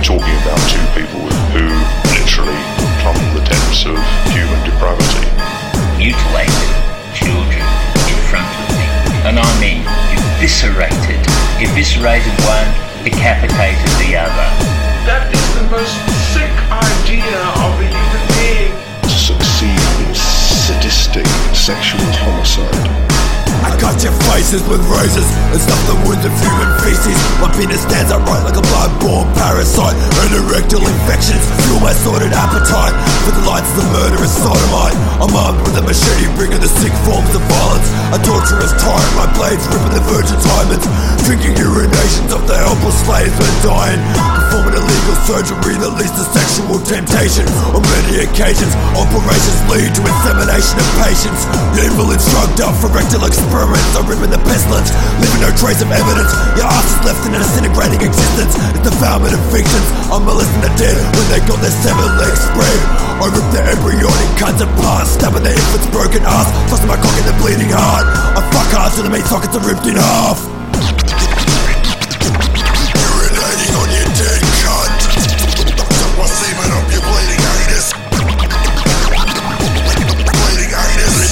talking about two people who literally plumb the depths of human depravity. Mutilated children in front of me, and I mean eviscerated one, decapitated the other. That is the most sick idea of a human being. To succeed in sadistic sexual homicide. I cut your faces with razors and stuff the wounds of human feces. My penis stands upright like a blood-borne parasite, and erectile infections fuel my sordid appetite for the lights of the murderous sodomite. I'm armed with a machete, bringing the sick forms of violence. A torturous tyrant, my blades ripping the virgin diamonds, drinking urinations of the helpless slaves when dying. Performing illegal surgery that leads to sexual temptation. On many occasions, operations lead to insemination of patients. The invalids drugged up for rectal experiments are ripping the pestilence, leaving no trace of evidence. Your ass is left in an disintegrating existence. It's defilement of fictions. I'm molesting the dead when they got their seven legs spread. I rip their embryonic cuts apart, stabbing their infant's broken ass, tossing my cock in their bleeding heart. I fuck hard till the meat sockets are ripped in half. Urinating on your dead cunt. Suck my semen up your bleeding anus. Bleeding anus.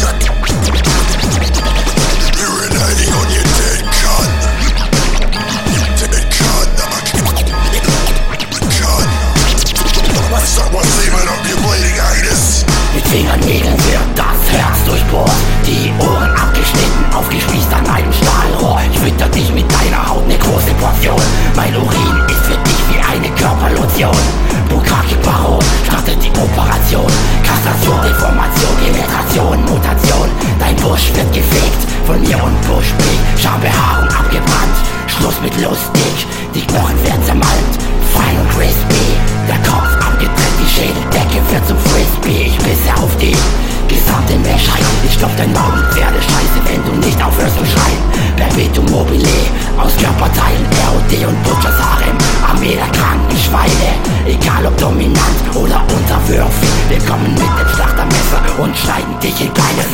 Urinating on your dead cunt. Dead cunt. Cunt. Suck my semen up your bleeding anus. Mit Fingernägeln wird das Herz durchbohrt, die Ohren abgeschnitten, aufgespießt an einem Stahlrohr. Ich fütter dich mit deiner Haut, ne große Portion. Mein Urin ist für dich wie eine Körperlotion. Bukaki-Baron startet die Operation. Kassation, Deformation, Penetration, Mutation. Dein Busch wird gefegt, von mir und Buschblick. Schambehaarung abgebrannt, Schluss mit lustig. Die Knochen werden zermalmt, fein und crispy. Der Kopf abgetrennt, die Schädeldecke wird zum Frisbee. Ich pisse auf die gesamte Menschheit. Ich stopf dein Maul mit Pferdescheiße, wenn du nicht aufhörst zu schreien. Perpetuum mobile, aus Körperteilen ROD und Butchers Harem. Armee der kranken Schweine, egal ob dominant oder unterwürfig. Wir kommen mit dem Schlachtermesser und schneiden dich in kleine